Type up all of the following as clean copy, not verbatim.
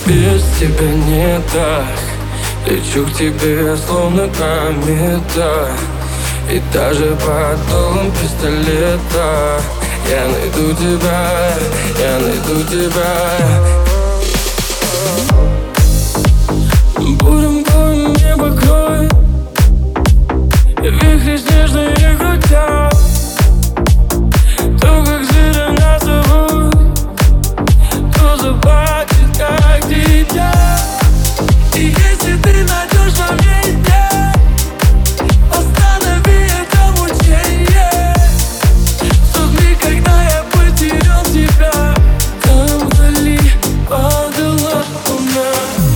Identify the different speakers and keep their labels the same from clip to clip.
Speaker 1: Без тебя не так. Лечу к тебе, словно комета. И даже под дулом пистолета я найду тебя, я найду тебя. Будем голым, небо кроет, вихри снежные крутят. То, как зверя нас зовут, то заплатит, как дитя. И если ты найдешь во мне идею, останови это мучение. В тот миг, когда я потерял тебя, там вдали падала луна.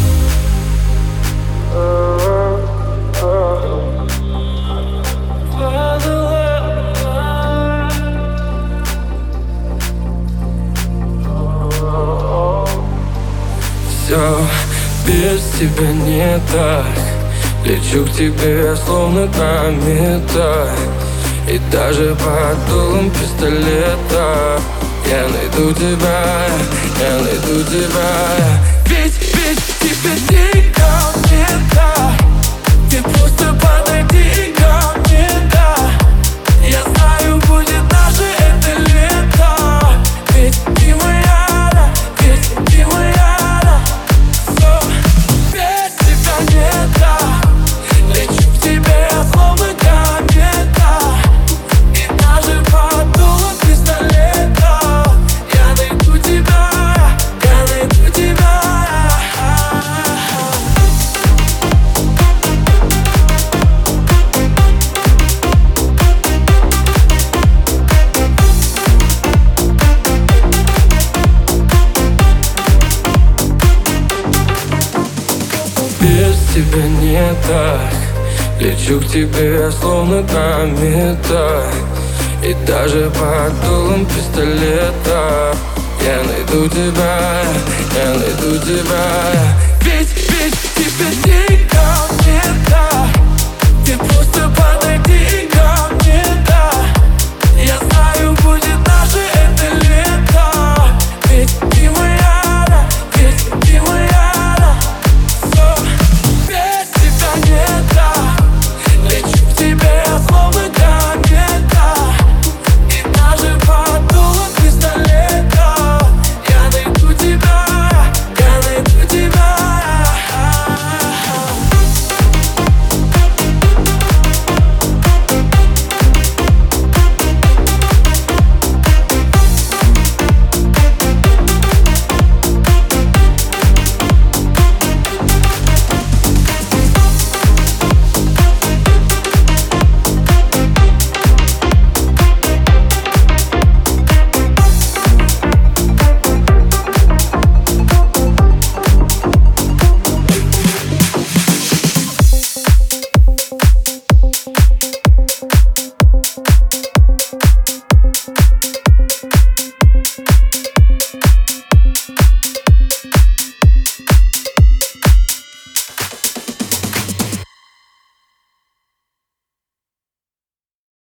Speaker 1: Все без тебя не так. Лечу к тебе, словно комета. И даже под дулом пистолета я найду тебя, я найду тебя. Ведь тебе никак не так. Ты просто подойди ко мне, да. Я знаю, будет наше это лето. Ведь ты моя, да, ведь ты моя, да. Все без тебя не так. Лечу к тебе, словно комета. И даже под дулом пистолета я найду тебя, я найду тебя. Без тебя не так. Лечу к тебе, словно комета. И даже под дулом пистолета я найду тебя, я найду тебя. Ведь тебе не